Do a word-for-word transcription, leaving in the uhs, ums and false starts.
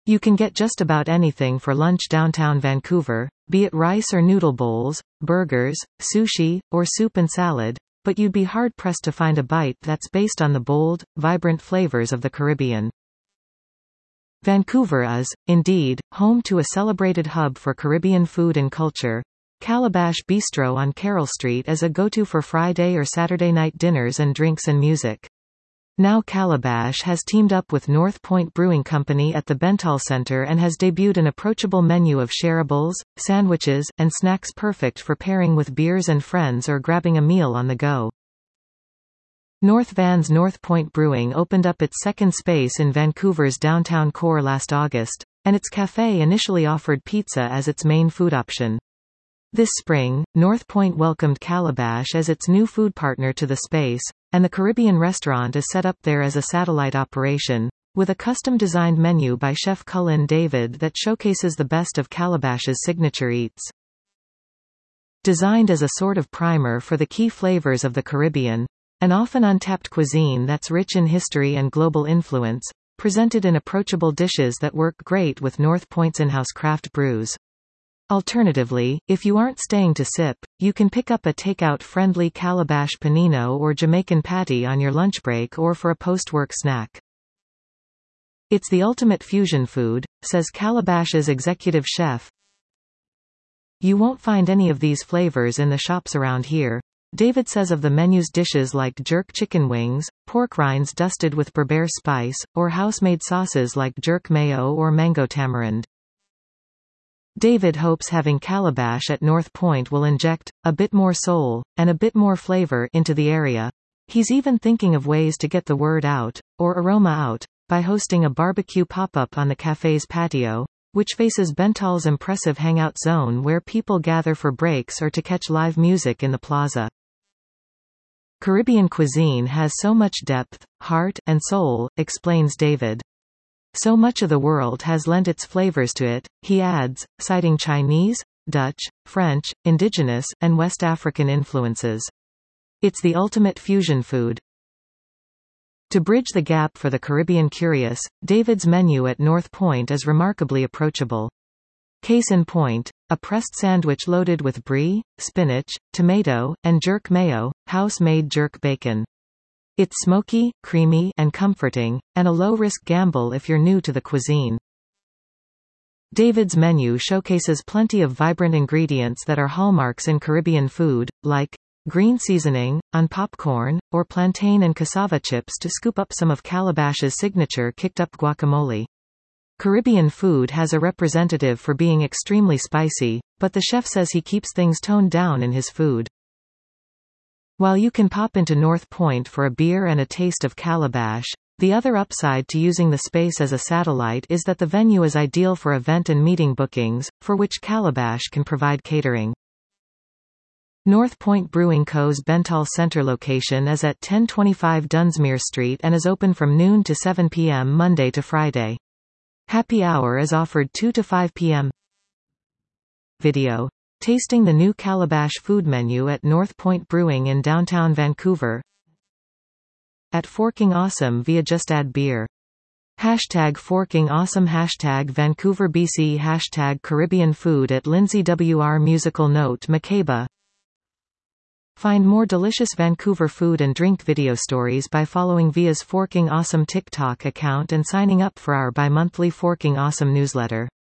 You can get just about anything for lunch downtown Vancouver, be it rice or noodle bowls, burgers, sushi, or soup and salad, but you'd be hard-pressed to find a bite that's based on the bold, vibrant flavors of the Caribbean. Vancouver is, indeed, home to a celebrated hub for Caribbean food and culture. Calabash Bistro on Carroll Street is a go-to for Friday or Saturday night dinners and drinks and music. Now Calabash has teamed up with North Point Brewing Company at the Bentall Centre and has debuted an approachable menu of shareables, sandwiches, and snacks perfect for pairing with beers and friends or grabbing a meal on the go. North Van's North Point Brewing opened up its second space in Vancouver's downtown core last August, and its cafe initially offered pizza as its main food option. This spring, North Point welcomed Calabash as its new food partner to the space, and the Caribbean restaurant is set up there as a satellite operation, with a custom-designed menu by Chef Cullen David that showcases the best of Calabash's signature eats. Designed as a sort of primer for the key flavors of the Caribbean, an often untapped cuisine that's rich in history and global influence, presented in approachable dishes that work great with North Point's in-house craft brews. Alternatively, if you aren't staying to sip, you can pick up a takeout-friendly Calabash panino or Jamaican patty on your lunch break or for a post-work snack. It's the ultimate fusion food, says Calabash's executive chef. You won't find any of these flavors in the shops around here, David says of the menu's dishes like jerk chicken wings, pork rinds dusted with berbere spice, or house-made sauces like jerk mayo or mango tamarind. David hopes having Calabash at North Point will inject a bit more soul, and a bit more flavor into the area. He's even thinking of ways to get the word out, or aroma out, by hosting a barbecue pop-up on the cafe's patio, which faces Bentall's impressive hangout zone where people gather for breaks or to catch live music in the plaza. Caribbean cuisine has so much depth, heart, and soul, explains David. So much of the world has lent its flavors to it, he adds, citing Chinese, Dutch, French, indigenous, and West African influences. It's the ultimate fusion food. To bridge the gap for the Caribbean curious, David's menu at North Point is remarkably approachable. Case in point, a pressed sandwich loaded with brie, spinach, tomato, and jerk mayo, house-made jerk bacon. It's smoky, creamy, and comforting, and a low-risk gamble if you're new to the cuisine. David's menu showcases plenty of vibrant ingredients that are hallmarks in Caribbean food, like green seasoning, on popcorn, or plantain and cassava chips to scoop up some of Calabash's signature kicked-up guacamole. Caribbean food has a representative for being extremely spicy, but the chef says he keeps things toned down in his food. While you can pop into North Point for a beer and a taste of Calabash, the other upside to using the space as a satellite is that the venue is ideal for event and meeting bookings, for which Calabash can provide catering. North Point Brewing Co.'s Bentall Centre location is at ten twenty-five Dunsmuir Street and is open from noon to seven p m Monday to Friday. Happy hour is offered two to five p m Video. Tasting the new Calabash food menu at North Point Brewing in downtown Vancouver. At Forking Awesome via Just Add Beer. Hashtag Forking Awesome Hashtag Vancouver B C Hashtag Caribbean Food at Lindsay W R Musical Note Makeba. Find more delicious Vancouver food and drink video stories by following Via's Forking Awesome TikTok account and signing up for our bi-monthly Forking Awesome newsletter.